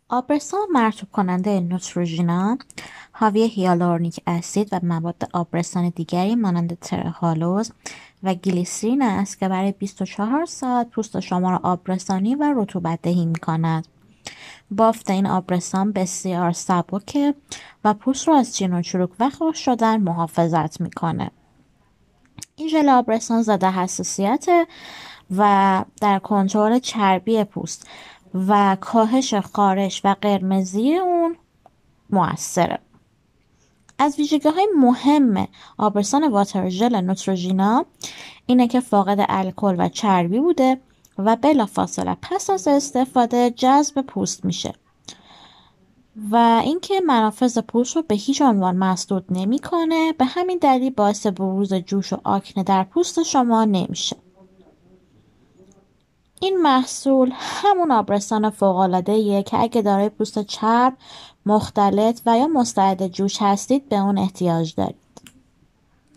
آبرسان مرطوب کننده نوتروژینا حاوی هیالورونیک اسید و مواد آبرسان دیگری مانند ترهالوز و گلیسرین است که برای 24 ساعت پوست شما را آبرسانی و رطوبت دهی می کند. بافت این آبرسان بسیار سبکه و پوست را از چین و چروک و خشک شدن محافظت میکنه. این ژل آبرسان ضد حساسیت و در کنترل چربی پوست و کاهش خارش و قرمزی اون مؤثره. از ویژگی‌های مهم آبرسان واتر ژل نوتروژینا اینه که فاقد الکل و چربی بوده و بلافاصله پس از استفاده جذب پوست میشه و اینکه منافذ پوست رو به هیچ عنوان مسدود نمیکنه. به همین دلیل باعث بروز جوش و آکنه در پوست شما نمیشه. این محصول همون آبرسان فوق‌العاده‌ایه که اگه دارای پوست چرب، مختلط و یا مستعد جوش هستید به اون احتیاج دارید.